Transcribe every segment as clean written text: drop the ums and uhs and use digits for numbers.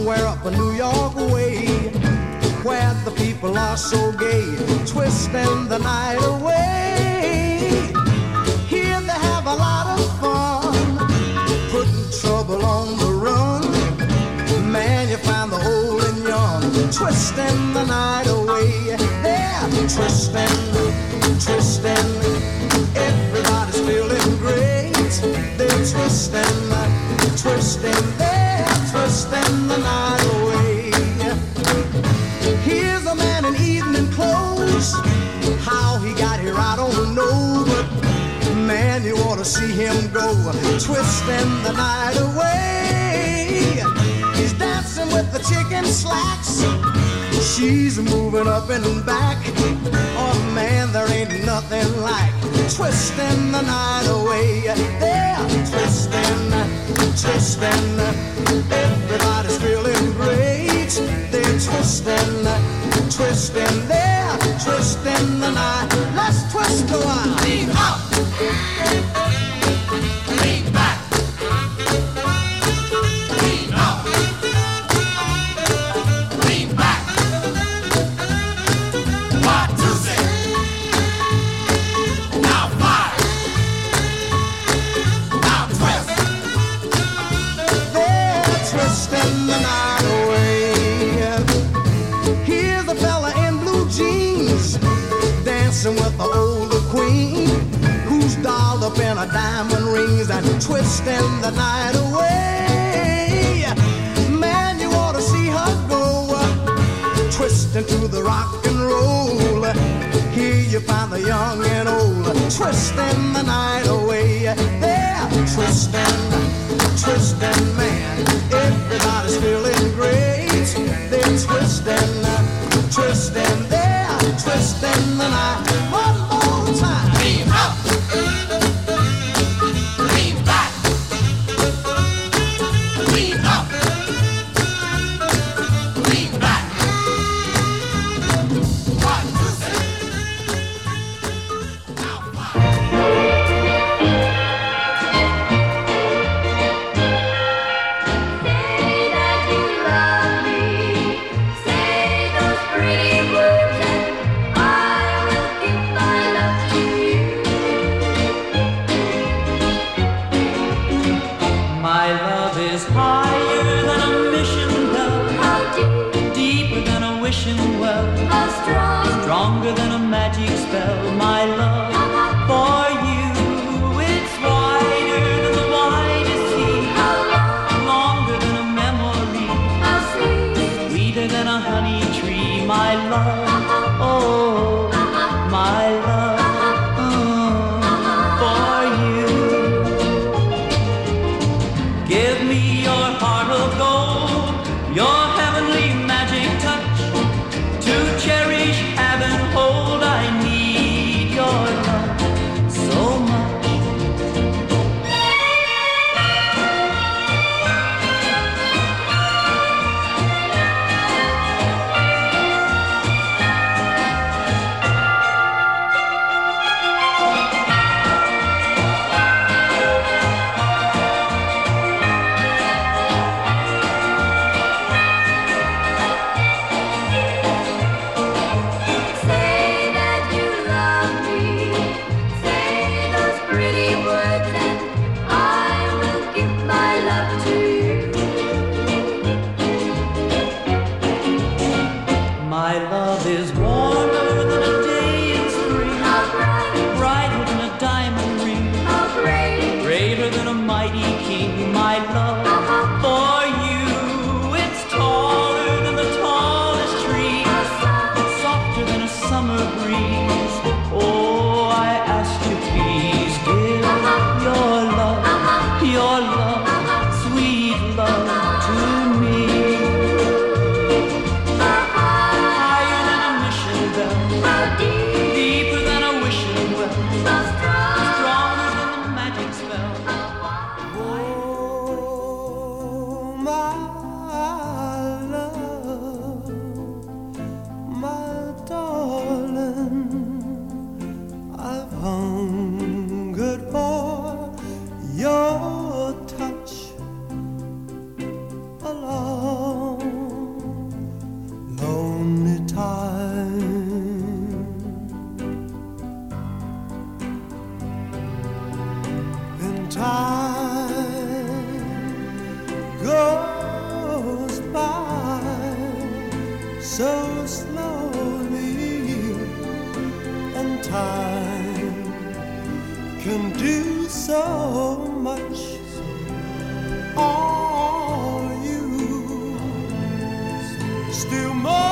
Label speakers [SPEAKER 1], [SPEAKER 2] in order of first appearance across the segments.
[SPEAKER 1] somewhere up a New York way, where the people are so gay, twisting the night away. Here they have a lot of fun, putting trouble on the run. Man, you find the old and young, twisting the night away. They're twisting, twisting, everybody's feeling great. They're twisting, twisting, they're twisting the night away. Here's a man in evening clothes, how he got here I don't know, but man, you ought to see him go, twisting the night away. He's dancing with the chicken slacks, she's moving up and back. Oh man, there ain't nothing like twisting the night away. They're twisting, twisting, everybody's feeling great. They're twisting, twisting, they're twisting the night. Let's twist a while. Lean up, lean back, lean up, lean back. 1, 2, 6. Now 5. Now twist. They're twisting the night away. Here's a fella in blue jeans, dancing with the older queen, who's dolled up in her diamond rings and twisting the night away. Man, you ought to see her go, twisting to the rock and roll. Here you find the young and old, twisting the night away. They're twisting, twisting, man, everybody's feeling great. They're twisting, twisting, they're twisting the night. One more time. Lean up, lean back, lean up, lean back. 1, 2, 6. Now 5.
[SPEAKER 2] Stronger than a magic spell, my love for you. It's wider than the widest sea, longer than a memory, sweeter than a honey tree, my love, oh, my love, for you. Give me your heart of gold, your heavenly magic touch, to cherish, have and hold. I need your love so much.
[SPEAKER 1] darling. time can do so much. Are you still more?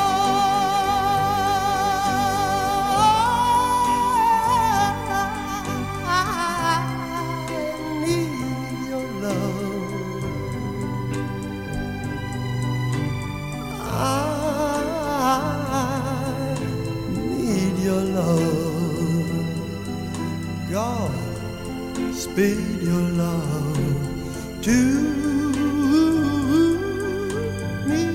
[SPEAKER 1] Speed your love to me.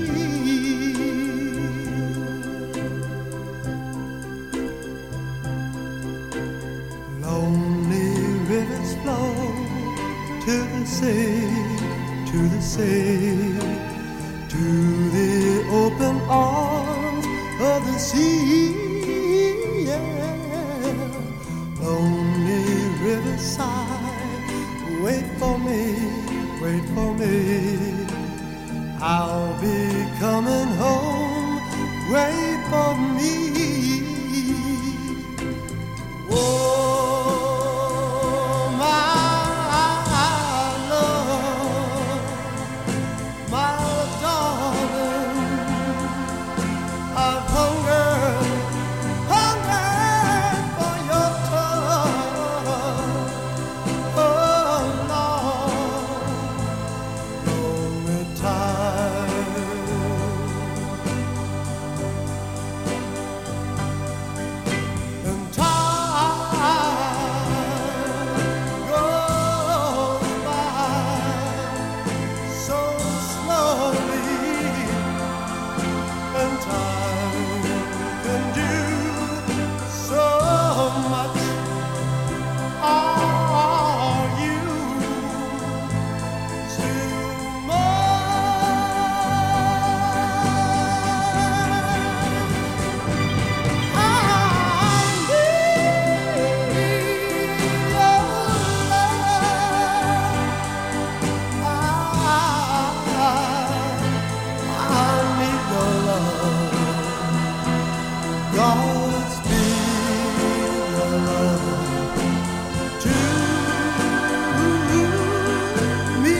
[SPEAKER 1] Lonely rivers flow to the sea, to the sea, to the open arms of the sea. Yeah. Lonely riverside, wait for me, wait for me. I'll be coming home, wait for me. Oh, my love, my darling, I've hungered for your touch. Oh, Lord, lonely time. And time goes by so slowly, and time can do so much. Are you still mine? I need your love. Godspeed your love to me.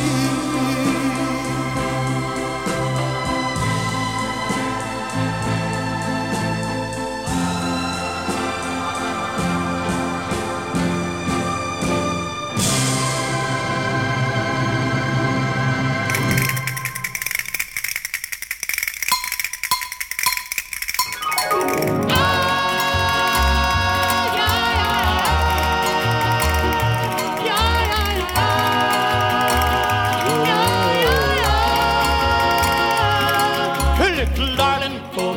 [SPEAKER 3] Hey, little darling, oh,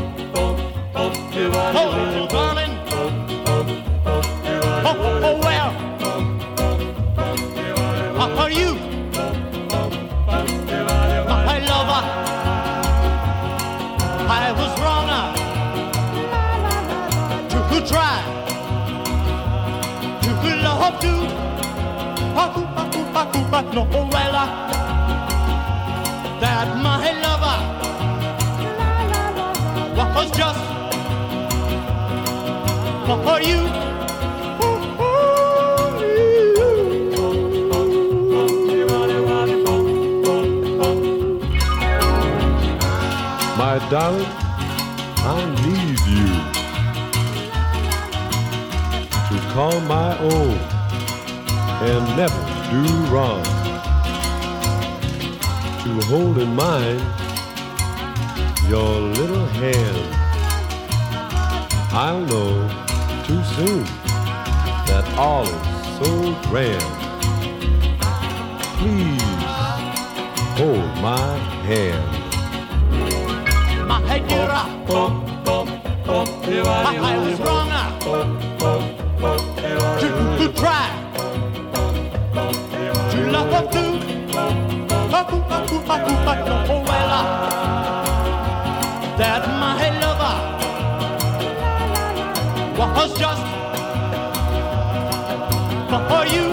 [SPEAKER 3] little darling, oh, where are you, my lover? I was wrong to try to love you, but no, well, that my lover was just for you.
[SPEAKER 4] My darling, I need you to call my own and never do wrong, to hold in mind your little hand. I'll know too soon that all is so grand. Please hold my hand.
[SPEAKER 3] My dear, I was wrong to try to love her too. Oh, well, that my lover was just for you.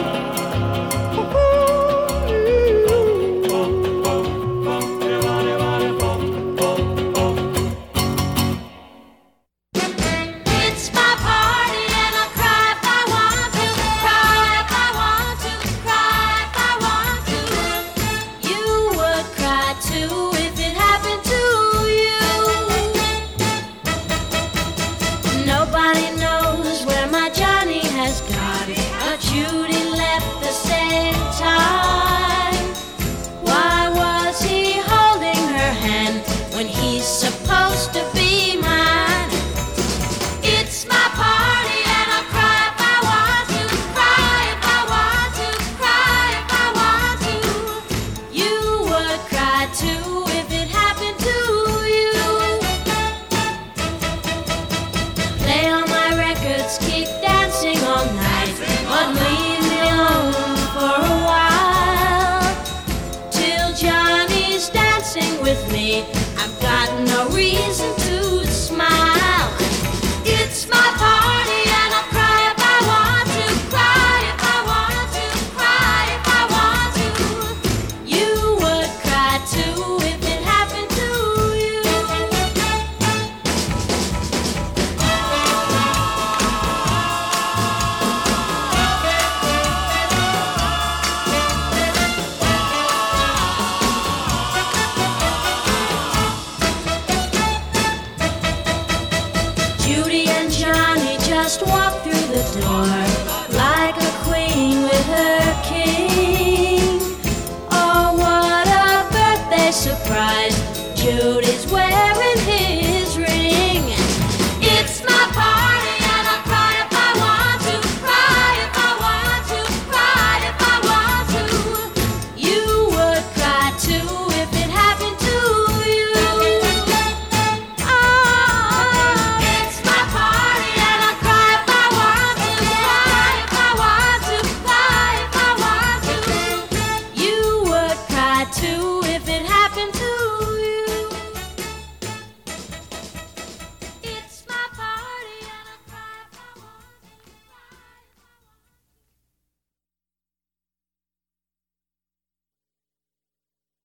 [SPEAKER 5] It's my party. kick